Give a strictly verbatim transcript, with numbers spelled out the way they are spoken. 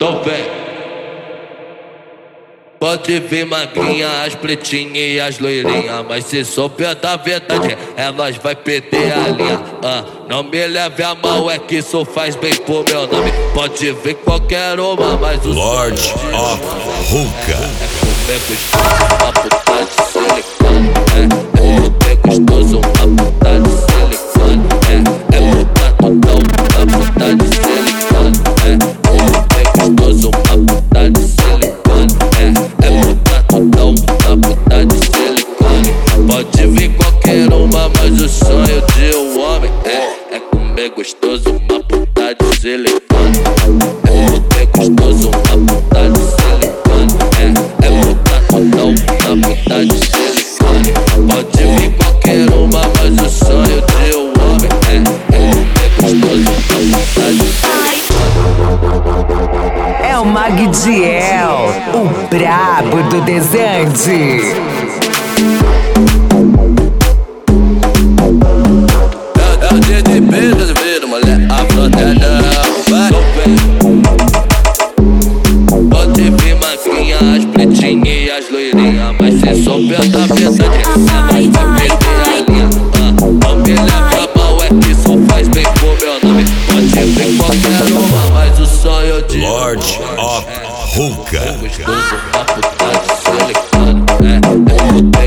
Então vem. Pode vir magrinha, as pretinhas e as loirinhas, mas se souber da verdade, elas vai perder a linha. ah, Não me leve a mal, é que isso faz bem pro meu nome. Pode vir qualquer uma, mas o Lord of Hookah é comer gostoso, uma puta de silicone. É, é comer gostoso, uma puta de silicone. É, é puta total, uma puta de silicone. É, é comer gostoso, uma puta de silicone. É, é puta total, uma puta de silicone. Pode vir qualquer uma, mas o sonho de um homem é, é comer gostoso, uma puta de silicone. É comer gostoso, uma puta de silicone. É, é puta total, uma puta de silicone. Pode vir qualquer uma, mas o sonho de um homem é, é comer gostoso, uma puta de silicone. É o Magdiel, o brabo do Desande. É o D D B brasileiro, mulher, a fronteira vai. Pode vir magrinha, as pretinhas e as loirinhas, mas se souber da verdade, elas vai perder a linha. ah, Não me leva mal, é que isso faz bem pro meu nome. Pode vir qualquer uma, mas o sonho de Lord of Hookah. gostoso, uma puta de silicone. É, é